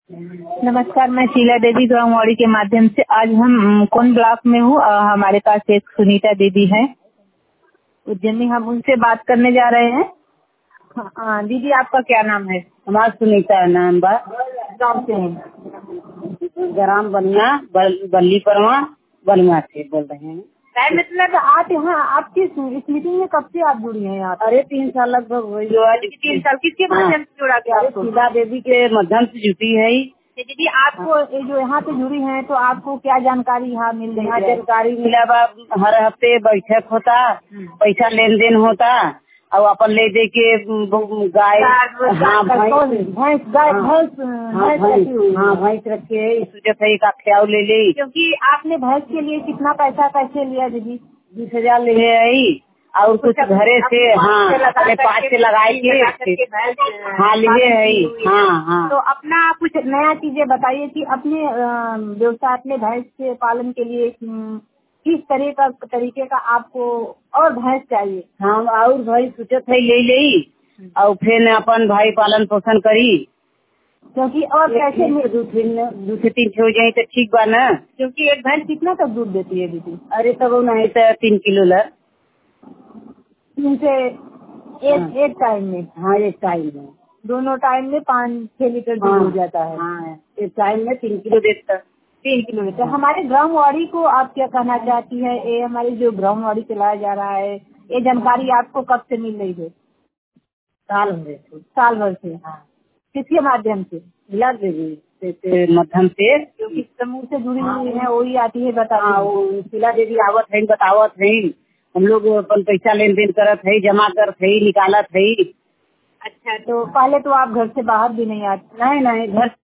नमस्कार, मैं शीला देवी ग्रामवाड़ी के माध्यम से आज हम कौन ब्लॉक में हूँ। हमारे पास एक सुनीता दीदी है उज्जैनी, हम उनसे बात करने जा रहे हैं। दीदी, आपका क्या नाम है? हमारा सुनीता नाम बा। गाँव से हैं? ग्राम बलिया बल्ली परवा बलिया से बोल रहे हैं। मतलब आप यहाँ आपकी इस मीटिंग में कब से आप जुड़ी हैं यहाँ? अरे 3 साल लगभग हुई। 3 साल किसके माध्यम से जुड़ा गया आपको? शीला देवी के माध्यम से जुटी है। दीदी, आपको ये जो यहाँ से जुड़ी हैं तो आपको क्या जानकारी यहाँ मिल रही है? जानकारी मिला बा, हर हफ्ते बैठक होता, पैसा लेन देन होता और अपन ले दे के गाय भैंस रखे सही का ख्याल ले ले। क्योंकि आपने भैंस के लिए कितना पैसा कैसे लिया दीदी? 20,000 ले आई और कुछ घरे से अपने पास से लगाए के लिए है। तो अपना कुछ नया चीजें बताइए कि अपने व्यवसाय अपने भैंस के पालन के लिए किस तरीके का आपको और भैंस चाहिए? हम और भाई सोचत है ले ले और फिर अपन भाई पालन पोषण करी, क्योंकि और कैसे 2 से 3 हो जाए तो ठीक बा ना। क्योंकि एक भैंस कितना तक दूध देती है दीदी? अरे तब नहीं तो 3 किलो ला 3 से एक टाइम में। हाँ, एक टाइम में, दोनों टाइम में 5-6 लीटर दूध हो जाता है। हाँ, एक टाइम में 3 किलो देता। 3 किलो देता। हमारे ग्रामवाड़ी को आप क्या कहना चाहती है? ये हमारी जो ग्रामवाड़ी चलाया जा रहा है, ये जानकारी आपको कब से मिल रही है? साल भर से। हाँ। किसके माध्यम से? शीला देवी के माध्यम से, जो किस समूह से जुड़ी हुई है वही आती है बता। शीला देवी आवत है, बतावत है, हम लोग अपन पैसा लेन देन करत है, जमा करत है, निकालत है। अच्छा, तो पहले तो आप घर से बाहर भी नहीं आते? नहीं, घर